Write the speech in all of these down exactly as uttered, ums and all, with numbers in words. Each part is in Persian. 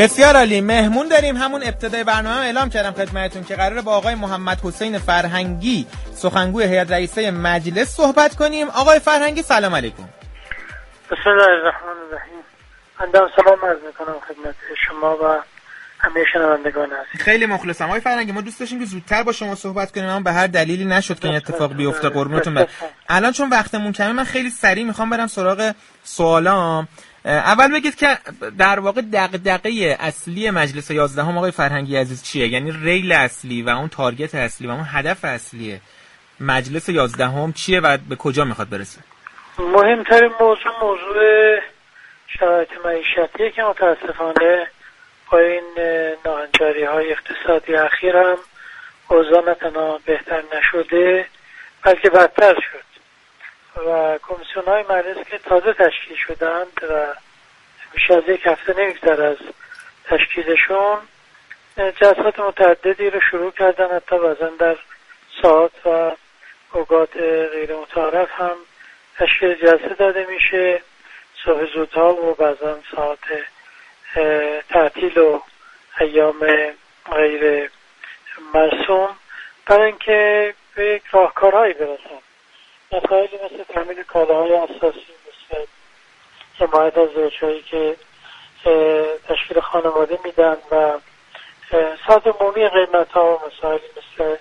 بسیار عالی. مهمون داریم. همون ابتدای برنامه اعلام کردم خدمتتون که قراره با آقای محمد حسین فرهنگی سخنگوی هیئت رئیسه مجلس صحبت کنیم. آقای فرهنگی سلام علیکم. بسم الله الرحمن الرحیم. من سلام عرض می‌کنم خدمت شما و همه شنوندگان عزیز. خیلی مخلصم آقای فرهنگی. ما دوست داشتیم که زودتر با شما صحبت کنیم اما به هر دلیلی نشد که این اتفاق بیفته. قربونتون برم. الان چون وقتمون کمه من خیلی سریع میخوام برم سراغ سوالام. اول بگید که در واقع دغدغه اصلی مجلس یازدهم آقای فرهنگی عزیز چیه؟ یعنی ریل اصلی و اون تارگت اصلی و اون هدف اصلی مجلس یازدهم چیه و به کجا میخواد برسه؟ مهمترین موضوع موضوع شرایط معیشتیه که متاسفانه با این ناهنجاری های اقتصادی اخیر هم اوضاع نه تنها بهتر نشده بلکه بدتر شد و کمیسیون های مجلس که تازه تشکیل شدند و بیش از یک هفته نمیگذره از تشکیلشون جلسات متعددی رو شروع کردن، حتی بعضا در ساعات و اوقات غیر متعارف هم تشکیل جلسه داده میشه، صبح زودها و بعضا ساعت تعطیل و ایام غیر مرسوم، برای اینکه به یک راهکارهایی برسن. مسائلی مثل تامین کالاهای اساسی، مثل حمایت از زوجهایی که تشکیل خانواده میدن و سازمانی قیمت‌ها و مسائلی مثل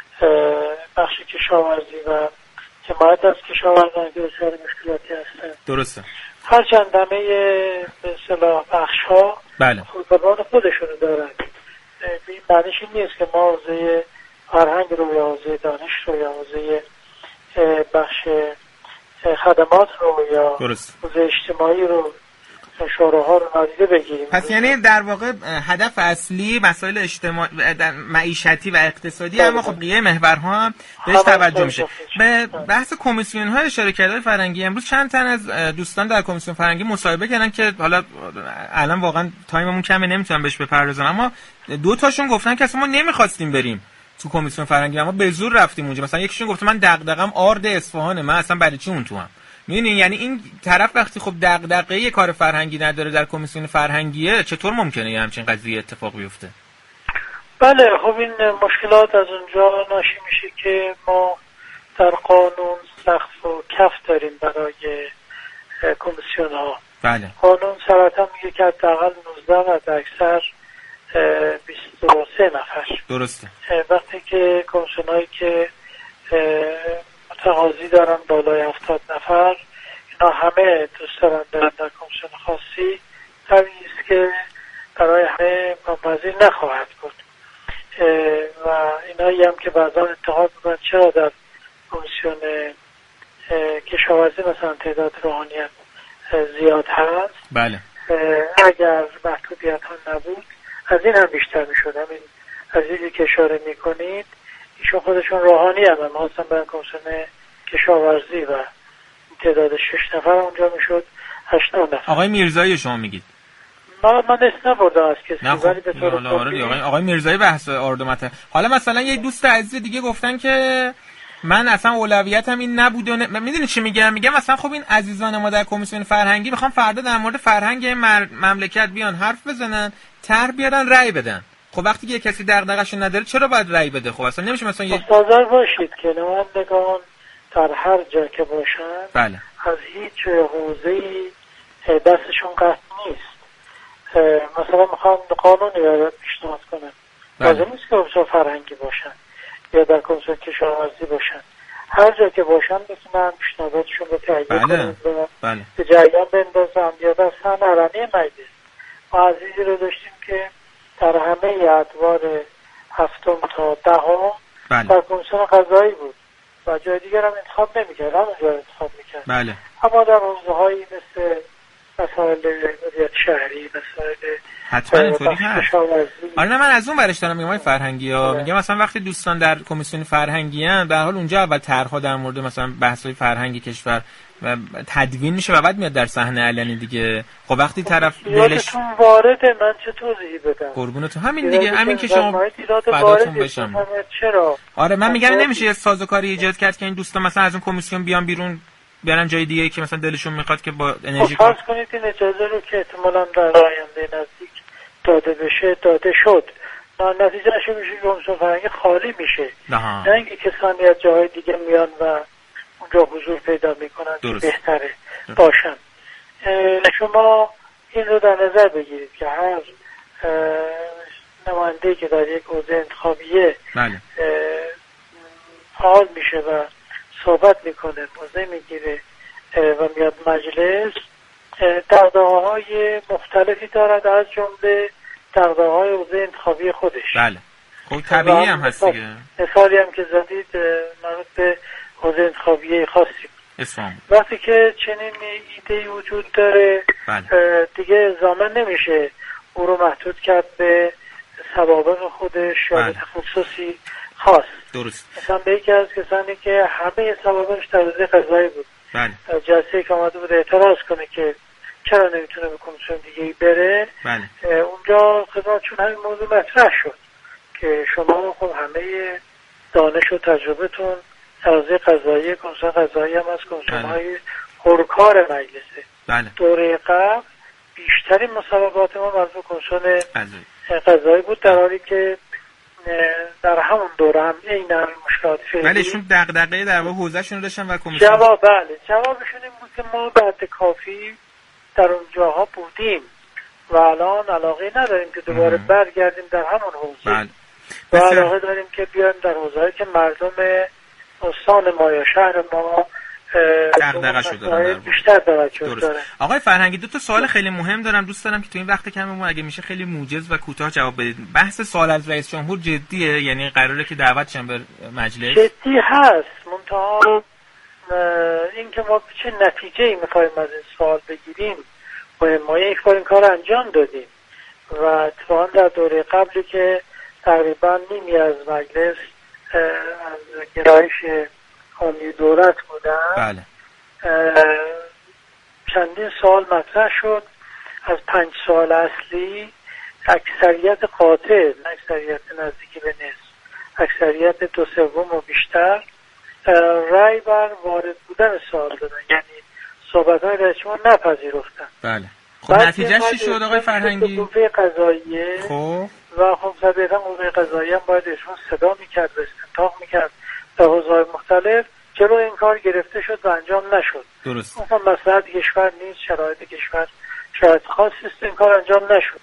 بخش کشاورزی و حمایت از کشاورزان که دچار مشکلاتی هستن. درسته. هر چند همه به اصطلاح بخش‌ها بله خودبان خودشونو دارن. این معنیش این نیست که ما حوزه فرهنگ رو یا حوزه دانش رو یا حوزه بخش خدمات رو یا حوزه اجتماعی رو شوراها رو نادیده بگیریم. پس یعنی در واقع هدف اصلی مسائل اجتماعی معیشتی و اقتصادی، اما خب قیه محورها هم بهش توجه میشه. به بحث کمیسیون ها اشاره کردن فرهنگی، امروز چند تن از دوستان در کمیسیون فرهنگی مصاحبه کردن که حالا الان واقعا تایممون کمه نمیتونم بهش بپردازم، اما دو تاشون گفتن که اصلا ما نمیخواستیم بریم تو کمیسیون فرهنگی، اما به زور رفتیم اونجا. مثلا یکیشون گفت من دغدغه‌ام آرد اصفهانه، من اصلا برای چی اون تو هم می‌بینی؟ یعنی این طرف وقتی خب دغدغه کار فرهنگی نداره در کمیسیون فرهنگیه، چطور ممکنه یه همچین قضیه اتفاق بیفته؟ بله خب این مشکلات از اونجا ناشی میشه که ما در قانون سقف و کف داریم برای کمیسیون ها. بله. قانون صراحتا میگه که حداقل نوزده و حداکثر بیست و سه نفر. درسته. وقتی که کمیسیون هایی که متقاضی دارن بالای هفتاد نفر، اینا همه دوست دارن برن در کمیسیون خاصی، طبیعی است که برای همه ممپذیر نخواهد بود و اینایی هم که بعضا انتقاد میکنن چرا در کمیسیون کشاورزی مثلا تعداد روحانیت زیاد هست. بله. اگر محدودیت ها نبود از این هم بیشتر میشد. همین عزیزی که اشاره میکنید ایشون خودشون روحانی هم هم هستن برن کمیسیون کشاورزی و تعداد شش نفر اونجا میشد هشت نفر. آقای میرزایی شما میگید؟ من من اسم نبردم از کسی، ولی به طور کلی آقای آقای میرزایی بحث آردمته. حالا مثلا یه دوست عزیز دیگه گفتن که من اصلا اولویتم این نبود و ن... میدونی چی میگم؟ میگم مثلا خب این عزیزان ما در کمیسیون فرهنگی میخوام فردا در مورد فرهنگ مر... مملکت بیان حرف بزنن، طرح بیارن، رأی بدن. خب وقتی که کسی دغدغه‌شو نداره چرا باید رأی بده؟ خب اصلا نمیشه مثلا یه حاضر باشید که نمایندگان در هر جا که باشن بله. از هیچ حوزه‌ای دستشون قطع نیست. مثلا میخوان قانونی رو پیشنهاد کنن، لازم نیست که کمیسیون فرهنگی باشن یا در کمیسیون کشاورزی باشن، هر جا که باشن میتونن پیشنهاداتشون رو تایید بله. کنن و بله. به جریان بندازن یا در صحن علنی مجلس. ما عزیزی رو داشتیم که در همه ادوار هفتم تا دهم بله. در کمیسیون قضایی بود و جای دیگر هم انتخاب نمیکرد، همونجا انتخاب میکرد. بله. اما در حوزه‌هایی مثل مسائل مدیریت شهری، مسائل حتما اینطوری هست. آره من از اون ورش دارم میگم آقای فرهنگی ها، میگم مثلا وقتی دوستان در کمیسیون فرهنگی ان، به هر حال اونجا اول طرح‌ها در مورد مثلا بحث‌های فرهنگی کشور و تدوین میشه و بعد میاد در صحنه علنی دیگه. خب وقتی طرف دلش وارد، من چه توضیحی بدم؟ قربونتون همین دیگه، همین که شما فداتون بشم. چرا؟ آره من میگم نمیشه یه سازوکاری ایجاد کرد که این دوستان مثلا از اون کمیسیون بیان بیرون، برن جای دیگه که مثلا دلشون میخواد که با انرژی فرض کنید این اجازه رو که احتمالاً در آینده نزدیک داده بشه داده شد. نتیجه نشه میشه که کمیسیون فرهنگی خالی میشه، نه اینکه کسانی از جاهای دیگه میان و اونجا حضور پیدا میکنن که بهتره باشن. شما این رو در نظر بگیرید که هر نماینده که در یک حوزه انتخابیه بله. فعال میشه و صحبت میکنه، موضع میگیره و میاد مجلس، دغدغه‌های مختلفی دارد، از جمله دغدغه‌های حوزه انتخابی خودش. بله خب طبیعی هم هست دیگه. مثالی هم که زدید مربوط به حوزه انتخابی خاصی اسفام. وقتی که چنین ایده وجود داره بله. دیگه زامن نمیشه او رو محدود کرد به سوابق خودش یا بله. به تخصصی خاص. درست. مثلا به یکی از کسانی که همه سوابقش در حوزه قضایی بود، بله. جلسه که آمده بود اعتراض کنه که چرا نمیتونه به کمیسیون دیگه بره، بله. اونجا خدمتشون همین موضوع مطرح شد که شما خب همه دانش و تجربتون در حوزه قضایی، کمیسیون قضایی هم از کمیسیون‌های پرکار مجلسه. بله. دوره قبل بیشترین مسابقات ما مربوط به کمیسیون قضایی بود، در حالی که در همون دوره هم این همین مشکلات فعلی. ولی ایشون دغدغه در واقع حوزه‌شون داشتن و کمیسیون جواب بله جوابشون این بود که ما به حد کافی در اون جاها بودیم و الان علاقه نداریم که دوباره ام. برگردیم در همون حوزه. بله. و علاقه داریم که بیایم در حوزه‌ای که مردم استان ما یا شهر ما دغدغه شده بیشتر توجه داره. آقای فرهنگی دو تا سوال خیلی مهم دارم، دوست دارم که تو این وقت کممون اگه میشه خیلی موجز و کوتاه جواب بدید. بحث سوال از رئیس جمهور جدیه؟ یعنی قراره که دعوت شن به مجلس؟ جدی هست، منتها این که ما چه نتیجه‌ای می‌خوایم از این سوال بگیریم مهمه. ما یک بار این کار انجام دادیم و اتفاقا در دوره قبلی که تقریبا نیمی از مجلس از گرایش حامی دولت بودن، بله. چندین سوال مطرح شد. از پنج سوال اصلی اکثریت قاطع، نه اکثریت نزدیکی به نصف، اکثریت دو سوم و بیشتر رأی بر وارد بودن سوال دادن، یعنی صحبت‌های رئیس جمهور نپذیرفتن. بله. خب نتیجهش چی شد آقای فرهنگی؟ قوه قضاییه خب و خب طبیعتا قوه قضاییه هم باید ایشون صدا میکرد و استنتاق میکرد در حوزه‌های مختلف. جلو این کار گرفته شد و انجام نشد. درست. مثلا مصلحت کشور نیست، شرایط کشور شرایط خاصی است، این کار انجام نشد.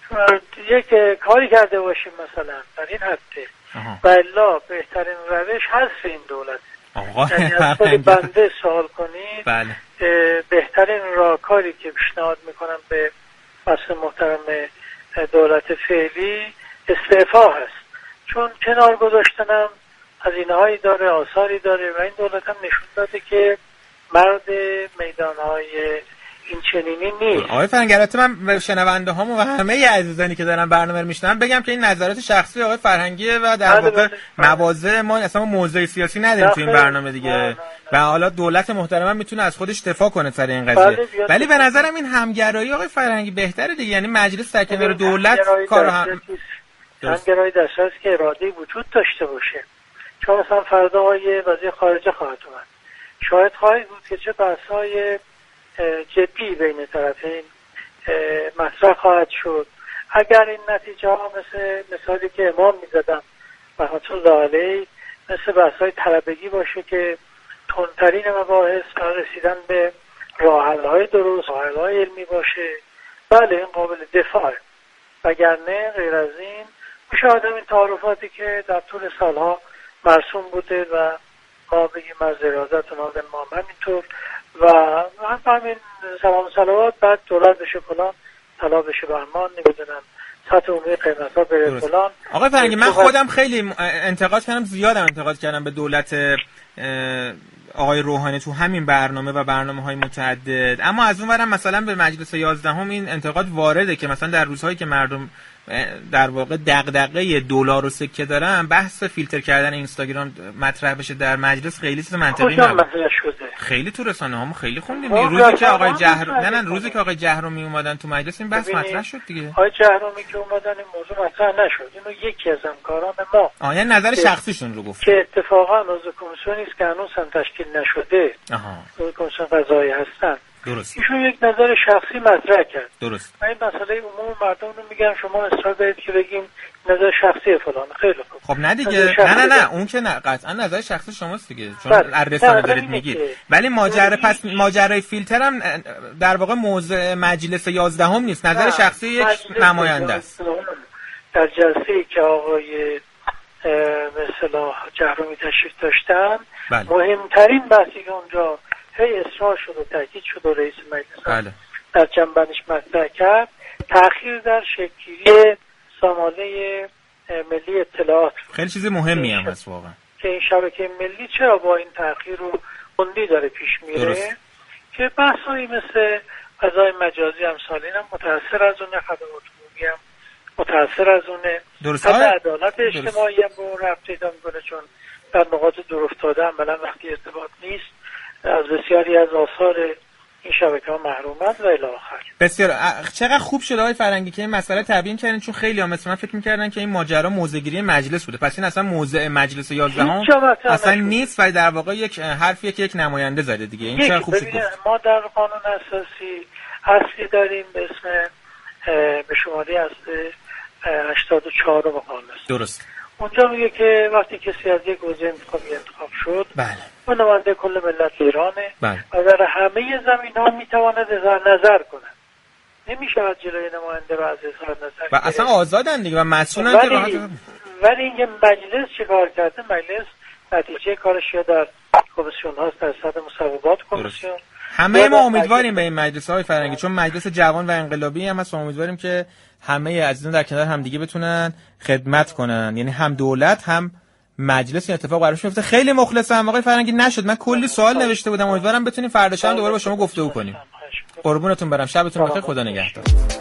یک کاری کرده باشیم مثلا در این حده و الا بهترین روش حذف این دولت. یعنی از خود بنده سوال کنید. بله. بهترین راهکاری که پیشنهاد میکنم به مسئول محترم دولت فعلی استعفا هست، چون کنار گذاشتنم هزینه‌هایی داره، آثاری داره و این دولت هم نشون داده که مرد میدان‌های این چنینی نیست. آقای فرهنگی من به شنونده هامون و همه عزیزانی که دارن برنامه رو میشنون بگم که این نظرات شخصی آقای فرهنگیه و در واقع مواضع ما اصلا موضع سیاسی نداریم تو این برنامه دیگه نه نه. و حالا دولت محترم میتونه از خودش دفاع کنه سر این قضیه، ولی به نظرم این همگرایی آقای فرهنگی بهتره دیگه، یعنی مجلس در کنار دولت کارو هم همگرایی در صورتی که اراده وجود داشته باشه. چون مثلا فردا آقای وزیر خارجه خواهد اومد، شاید خواهید بود که چه بحث‌های جدی بین طرفین مطرح خواهد شد. اگر این نتیجه ها مثل مثالی که امام میزدم رحمت الله علیه، مثل بحث‌های طلبگی باشه که تندترین مباحث برای رسیدن به راه حل‌های درست، راه حل‌های علمی باشه، بله این قابل دفاعه. وگرنه غیر از این مشاهده این تعارفاتی که در طول سالها مرسوم بوده و ما بگیم از ارادت و نازم ما همینطور و همین سلام صلوات بعد دولت بشه فلان، طلا بشه برمان، نمیدونم سطح عمومی قیمت ها بره فلان. آقای فرهنگی من خودم خیلی انتقاد کردم، زیادم انتقاد کردم به دولت آقای روحانی تو همین برنامه و برنامه‌های متعدد، اما از اون ورم مثلا به مجلس یازدهم این انتقاد وارده که مثلا در روزهایی که مردم در واقع دغدغه دلار و سکه دارن بحث فیلتر کردن اینستاگرام مطرح بشه در مجلس خیلی چیز منطقی نبود. خیلی تو رسانه‌هامون خیلی خوندیم روزی که آقای جهر نه نه روزی که آقای جهرومی اومدن تو مجلس این بحث مطرح شد دیگه. آقای جهرومی که اومدن این موضوع مطرح نشد. اینو یکی از همکاران ما آ یعنی نظر شخصیشون رو گفت که اتفاقا عضو کمیسیونی است که هنوز هم تشکیل نشده. آها. کمیسیون قضایی هستن. درست. ایشون یک نظر شخصی مطرح کرد. درست. من این مسئله عموم مردم رو میگم شما اصرار دارید که بگیم نظر شخصی فلان. خیلی خوب. خب نه دیگه، نه نه نه اون که نه، قطعا نظر شخصی شماست دیگه، چون از رسانه دارید میگید. ولی ماجرا پس ماجرای فیلتر هم در واقع موضوع مجلس یازدهم نیست، نظر شخصی یک نماینده است. در جلسه‌ای که آقای مثلا جهرومی تشریف داشتن، بله. مهمترین بحثی که اونجا هی اصرار شد و تاکید شد و رئیس مجلس بله. در جنبندش مطرح کرد، تأخیر در شکل‌گیری سامانه ملی اطلاعات. خیلی چیز مهمی هم هست واقعا که این شبکه ملی چرا با این تأخیر رو کندی داره پیش میره. درست. که بحثایی مثل فضای مجازی هم سالین هم متأثر از اونه، خدمات عمومی هم متأثر از اونه، درست. حتی عدالت اجتماعی هم به اون ربط پیدا میکنه، چون در نقاط دور افتاده عملا وقتی ارتباط نیست از بسیاری از آثار این شبکه ها محرومند و الی آخر. بسیار چقدر خوب شده آقای فرنگی که این مسئله تبیین کردین، چون خیلی ها مثلا فکر می‌کردن که این ماجرا موضع‌گیری مجلس بوده، پس این اصلا موضع مجلس یازدهم اصلا نیست و در واقع یک حرفیه که یک نماینده زده دیگه. این چقدر خوب شد. ما در قانون اساسی اصلی داریم به اسم به شماره از هشتاد و چهار قانون است. درست. اونجا میگه که وقتی کسی از یک حوزه انتخابی انتخاب شد، بله، اون نماینده کل ملت ایرانه، بله. و در همه زمین‌ها میتواند اظهار نظر کنه. نمیشه از جلوی نماینده رو از اظهار نظر و اصلا آزادن دیگه و مسئولن که راحت. ولی اینکه مجلس چه کار کرده، مجلس نتیجه کارش یا در کمیسیون هاست، در سطح مصوبات کمیسیون. همه ما امیدواریم به این مجلس های فرنگی، چون مجلس جوان و انقلابی هم هست، امیدواریم که همه عزیزان در کنار هم دیگه بتونن خدمت کنن، یعنی هم دولت هم مجلس. این اتفاق براش میفته. خیلی مخلصم آقای فرنگی، نشد من کلی سوال نوشته بودم، امیدوارم بتونیم فردا شب دوباره با شما گفتگو کنیم. قربونتون برم، شبتون بخیر، خدا نگهدار.